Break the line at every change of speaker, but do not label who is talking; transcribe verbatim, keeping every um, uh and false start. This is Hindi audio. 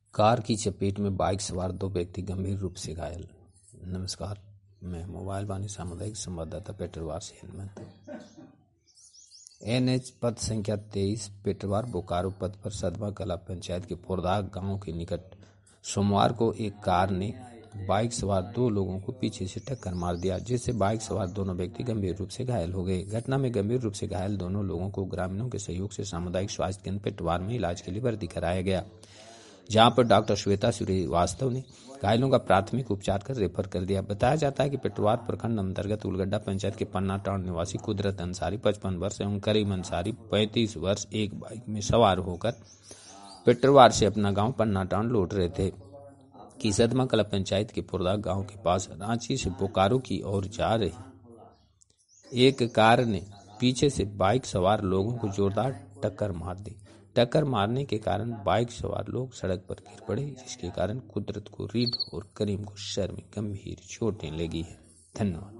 कार की चपेट में बाइक सवार दो व्यक्ति गंभीर रूप से घायल। नमस्कार, मैं मोबाइल वाणी सामुदायिक संवाददाता पेटरवार से हेमंत। एन एच पथ संख्या तेईस पेटरवार बोकारो पथ पर सदमा कला पंचायत के पोरदाग गांव के निकट सोमवार को एक कार ने बाइक सवार दो लोगों को पीछे से टक्कर मार दिया, जिससे बाइक सवार दोनों व्यक्ति गंभीर रूप से घायल हो गए। घटना में गंभीर रूप से घायल दोनों लोगों को ग्रामीणों के सहयोग से सामुदायिक स्वास्थ्य केंद्र पेटरवार में इलाज के लिए भर्ती कराया गया, जहां पर डॉक्टर श्वेता श्रीवास्तव ने घायलों का प्राथमिक उपचार कर रेफर कर दिया। बताया जाता है कि पेटरवार प्रखंड अंतर्गत उलगड्डा पंचायत के पन्ना टाउन निवासी कुदरत अंसारी पचपन वर्ष एवं करीम अंसारी पैंतीस वर्ष एक बाइक में सवार होकर पेटरवार से अपना गांव पन्ना टाउन लौट रहे थे कि सदमा कला पंचायत के पोरदाग गांव के पास रांची से बोकारो की ओर जा रही एक कार ने पीछे से बाइक सवार लोगों को जोरदार टक्कर मार दी। टक्कर मारने के कारण बाइक सवार लोग सड़क पर गिर पड़े, जिसके कारण कुदरत को रीढ़ और करीम को सर में गंभीर चोटें लगी है। धन्यवाद।